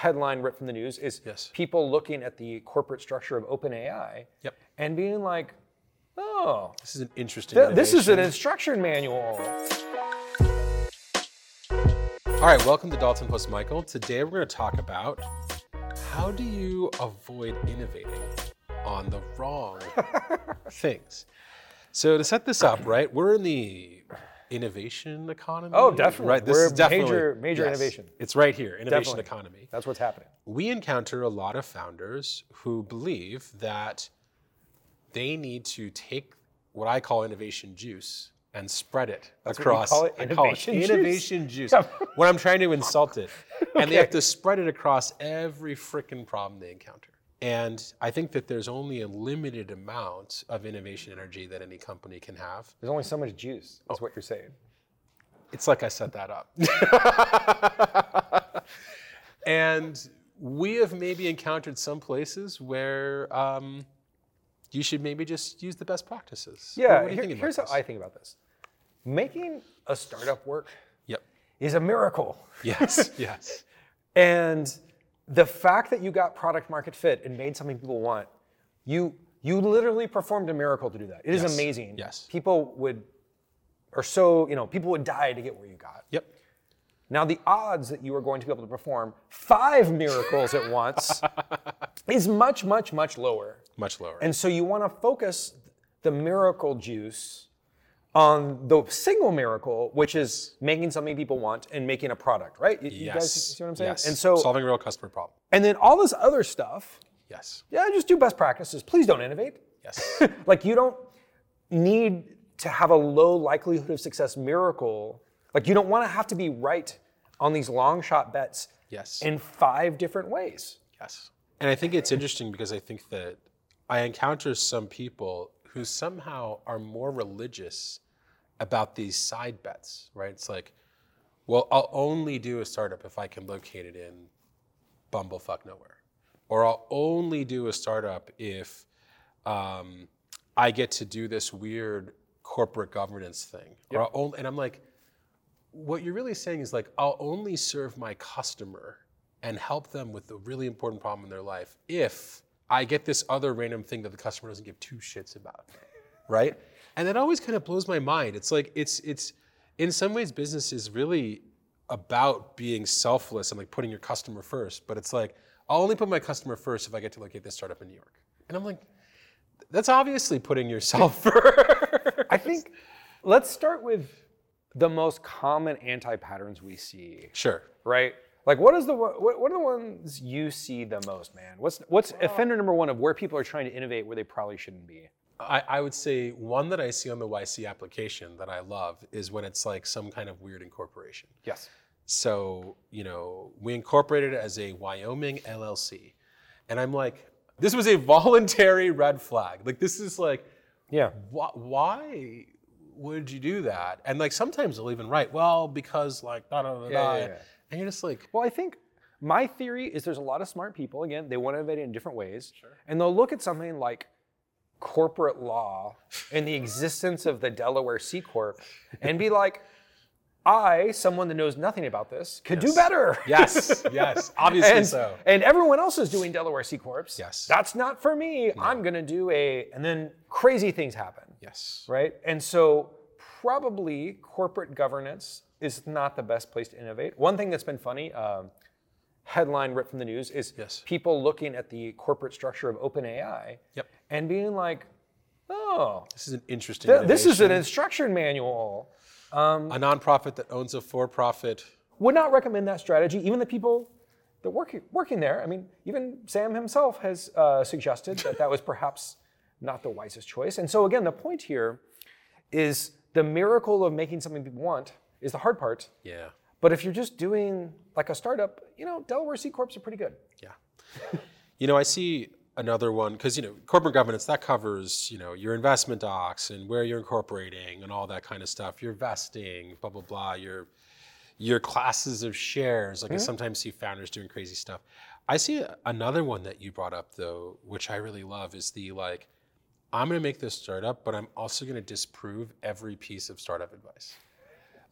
headline ripped from the news is people looking at the corporate structure of OpenAI and being like, oh, this is an interesting this is an instruction manual. All right, welcome to Dalton Plus Michael. Today we're going to talk about how do you avoid innovating on the wrong things. So to set this up, right, we're in the innovation economy. Oh, definitely. Right, this we're is definitely major innovation. It's right here, innovation economy. That's what's happening. We encounter a lot of founders who believe that they need to take what I call innovation juice and spread it across. What you call it? Innovation juice. When I'm trying to insult it. And they have to spread it across every frickin' problem they encounter. And I think that there's only a limited amount of innovation energy that any company can have. There's only so much juice, is what you're saying. It's like I set that up. And we have maybe encountered some places where you should maybe just use the best practices. Yeah, what do you think about here's this? how I think about this. Making a startup work is a miracle. Yes, yes. And the fact that you got product market fit and made something people want, you literally performed a miracle to do that. It is amazing. Yes. People would die to get where you got. Yep. Now the odds that you are going to be able to perform 5 miracles at once is much, much, much lower. Much lower. And so you want to focus the miracle juice on the single miracle, which is making something people want and making a product, right? You guys see what I'm saying? Yes. And so solving a real customer problem. And then all this other stuff, just do best practices. Please don't innovate. Yes. Like you don't need to have a low likelihood of success miracle. Like you don't want to have to be right on these long shot bets in 5 different ways. Yes. And I think it's interesting because I think that I encounter some people who somehow are more religious about these side bets, right? It's like, well, I'll only do a startup if I can locate it in bumblefuck nowhere. Or I'll only do a startup if I get to do this weird corporate governance thing. Yep. And I'm like, what you're really saying is like, I'll only serve my customer and help them with the really important problem in their life if I get this other random thing that the customer doesn't give 2 shits about, right? And that always kind of blows my mind. It's like, it's in some ways business is really about being selfless and like putting your customer first, but it's like, I'll only put my customer first if I get to locate this startup in New York. And I'm like, that's obviously putting yourself first. I think, let's start with the most common anti-patterns we see. Sure. Right? Like what are the ones you see the most, man? What's offender number 1 of where people are trying to innovate where they probably shouldn't be? I would say one that I see on the YC application that I love is when it's like some kind of weird incorporation. Yes. So, we incorporated as a Wyoming LLC. And I'm like, this was a voluntary red flag. Like this is like, why would you do that? And like sometimes they'll even write, well, because like da-da-da-da. And you're just like... Well, I think my theory is there's a lot of smart people, again, they want to innovate in different ways. Sure. And they'll look at something like corporate law and the existence of the Delaware C Corp and be like, I, someone that knows nothing about this, could do better. Yes, obviously so. And everyone else is doing Delaware C Corps. Yes. That's not for me. No. I'm going to do and then crazy things happen. Yes. Right? And so probably corporate governance is not the best place to innovate. One thing that's been funny, headline ripped from the news, is people looking at the corporate structure of OpenAI and being like, oh, this is an interesting innovation. This is an instruction manual. A nonprofit that owns a for-profit. Would not recommend that strategy. Even the people that working there, I mean, even Sam himself has suggested that was perhaps not the wisest choice. And so again, the point here is the miracle of making something people want is the hard part. Yeah. But if you're just doing like a startup, Delaware C Corps are pretty good. Yeah. I see another one, because, corporate governance, that covers, your investment docs and where you're incorporating and all that kind of stuff. Your vesting, blah, blah, blah, your classes of shares. Like I sometimes see founders doing crazy stuff. I see another one that you brought up though, which I really love, is the like, I'm going to make this startup, but I'm also going to disprove every piece of startup advice.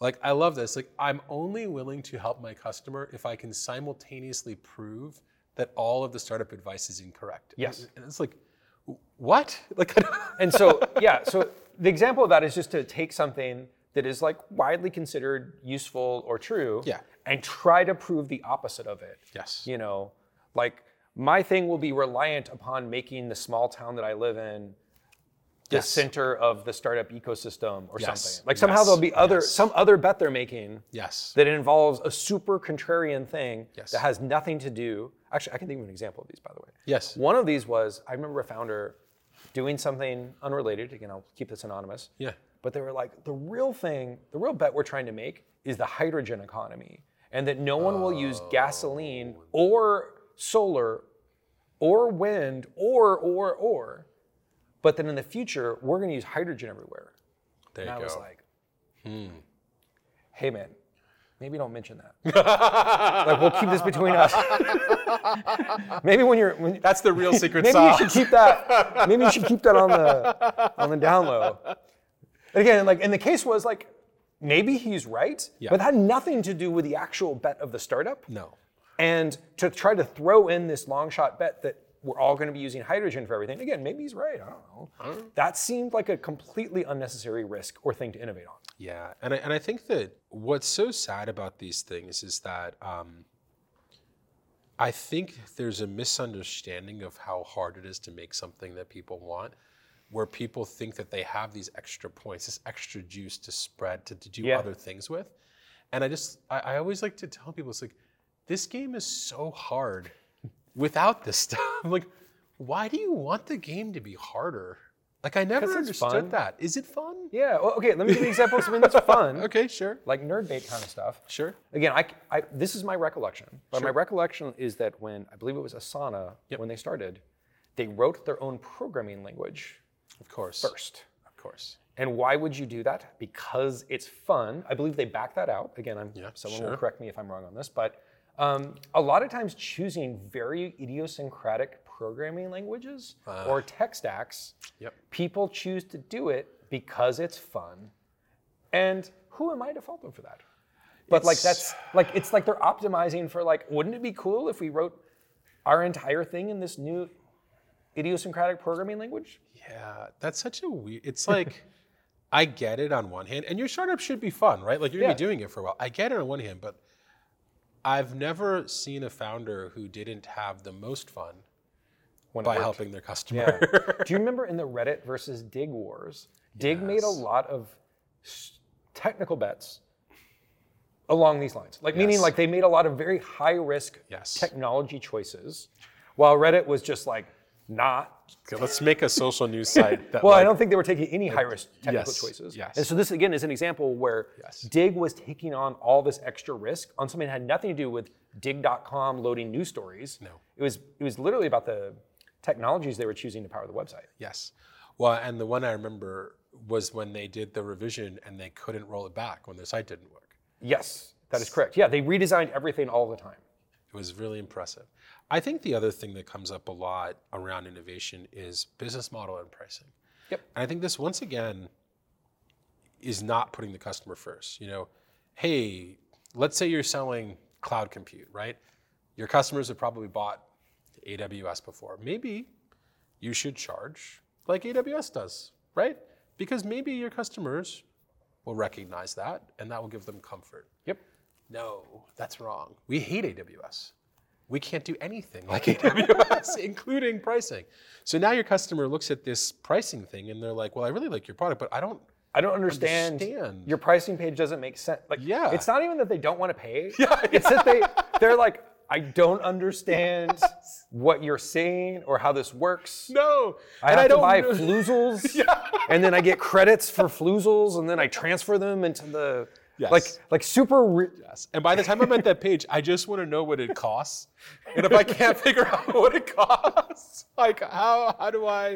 Like, I love this. Like, I'm only willing to help my customer if I can simultaneously prove that all of the startup advice is incorrect. Yes. And it's like, what? Like, And so, yeah, so the example of that is just to take something that is like widely considered useful or true Yeah. and try to prove the opposite of it. Yes. You know, like my thing will be reliant upon making the small town that I live in the Yes. center of the startup ecosystem or Yes. something. Like somehow Yes. there'll be Yes. some other bet they're making Yes. that involves a super contrarian thing Yes. that has nothing to do. Actually, I can think of an example of these, by the way. Yes. One of these was, I remember a founder doing something unrelated. Again, I'll keep this anonymous. Yeah. But they were like, the real bet we're trying to make is the hydrogen economy, and that no one will use gasoline or solar or wind or, but that in the future, we're going to use hydrogen everywhere. There And you I go. was like, hey man, maybe don't mention that. Like, we'll keep this between us. Maybe when That's the real secret maybe sauce. you should keep that. Maybe you should keep that on the down low. And again, like, and the case was like, maybe he's right, but that had nothing to do with the actual bet of the startup. No. And to try to throw in this long shot bet that we're all going to be using hydrogen for everything. Again, maybe he's right. I don't know. That seemed like a completely unnecessary risk or thing to innovate on. Yeah, and I think that what's so sad about these things is that I think there's a misunderstanding of how hard it is to make something that people want, where people think that they have these extra points, this extra juice to spread, to do other things with. And I always like to tell people, it's like, this game is so hard without this stuff. I'm like, why do you want the game to be harder? Like, I never 'Cause it's fun. understood that. Is it fun? Yeah, well, okay, let me give you an example of something that's fun. Okay, sure. Like nerd bait kind of stuff. Sure. Again, this is my recollection, but my recollection is that when, I believe it was Asana, when they started, they wrote their own programming language Of course. first. Of course. And why would you do that? Because it's fun. I believe they back that out. Again, someone will correct me if I'm wrong on this, but a lot of times choosing very idiosyncratic programming languages or tech stacks, people choose to do it because it's fun. And who am I to fault them for that? But it's like they're optimizing for like, wouldn't it be cool if we wrote our entire thing in this new idiosyncratic programming language? Yeah, that's such a weird, it's like, I get it on one hand, and your startup should be fun, right? Like, you're gonna be doing it for a while. I get it on one hand, but I've never seen a founder who didn't have the most fun by helping their customer. Yeah. Do you remember in the Reddit versus Dig wars, Dig made a lot of technical bets along these lines. Like, meaning like they made a lot of very high risk technology choices, while Reddit was just like, not. Okay, let's make a social news site. That Well, I don't think they were taking any high risk technical choices. Yes. And so this again is an example where Dig was taking on all this extra risk on something that had nothing to do with dig.com loading news stories. No. It was literally about the technologies they were choosing to power the website. Yes. Well, and the one I remember was when they did the revision and they couldn't roll it back when their site didn't work. Yes, that is correct. Yeah, they redesigned everything all the time. It was really impressive. I think the other thing that comes up a lot around innovation is business model and pricing. Yep. And I think this, once again, is not putting the customer first. You know, hey, let's say you're selling cloud compute, right? Your customers have probably bought AWS before. Maybe you should charge like AWS does, right? Because maybe your customers will recognize that and that will give them comfort. Yep. No, that's wrong. We hate AWS. We can't do anything like AWS, including pricing. So now your customer looks at this pricing thing and they're like, well, I really like your product, but I don't understand. Your pricing page doesn't make sense. Like, it's not even that they don't want to pay. It's that they're like, I don't understand what you're saying or how this works. No. I have to buy Floozles, and then I get credits for Floozles, and then I transfer them into the like super. Yes. And by the time I'm at that page, I just want to know what it costs. And if I can't figure out what it costs, like how do I?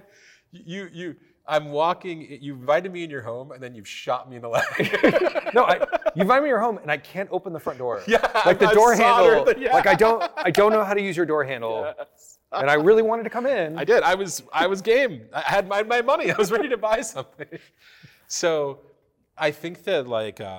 I'm walking. You invited me in your home, and then you've shot me in the leg. No, you invite me to your home, and I can't open the front door. Yeah, like the door handle. Like I don't know how to use your door handle. Yes. And I really wanted to come in. I did. I was game. I had my money. I was ready to buy something. So, I think that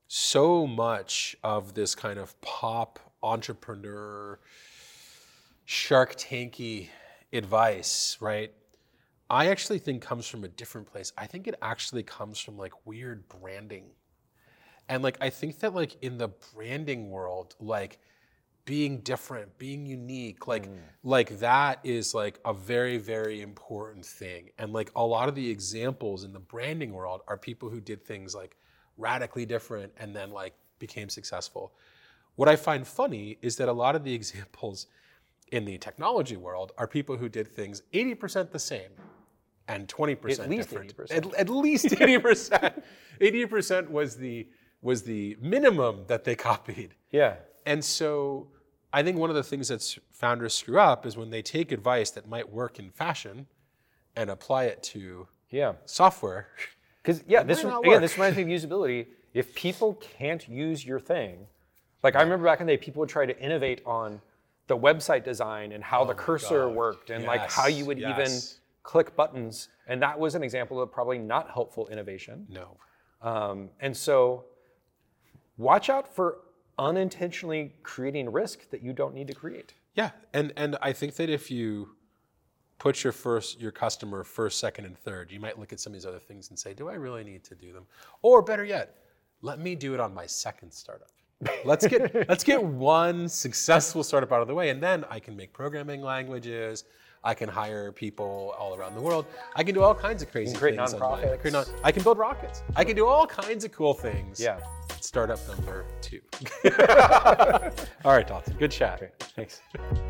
so much of this kind of pop entrepreneur, Shark Tanky advice, right? I actually think comes from a different place. I think it actually comes from like weird branding. And like, I think that like in the branding world, like being different, being unique, like that is like a very, very important thing. And like a lot of the examples in the branding world are people who did things like radically different and then like became successful. What I find funny is that a lot of the examples in the technology world are people who did things 80% the same and 20% at least different. 80%. At least 80%. 80% was the minimum that they copied. Yeah. And so I think one of the things that founders screw up is when they take advice that might work in fashion and apply it to software. Because this reminds me of usability. If people can't use your thing, like I remember back in the day, people would try to innovate on the website design and how the cursor worked and like how you would even click buttons. And that was an example of probably not helpful innovation. No. And so watch out for unintentionally creating risk that you don't need to create. Yeah, and I think that if you put your customer first, second, and third, you might look at some of these other things and say, do I really need to do them? Or better yet, let me do it on my second startup. Let's get one successful startup out of the way, and then I can make programming languages. I can hire people all around the world. I can do all kinds of crazy create things. Nonprofits. I can build rockets. I can do all kinds of cool things. Yeah. Startup number 2. All right, Dalton. Good chat. Okay, thanks.